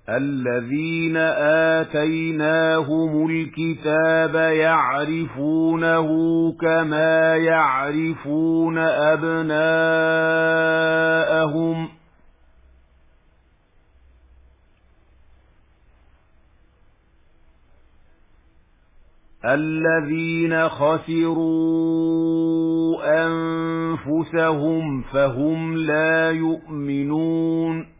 الذين آتيناهم الكتاب يعرفونه كما يعرفون أبناءهم الذين خسروا أنفسهم فهم لا يؤمنون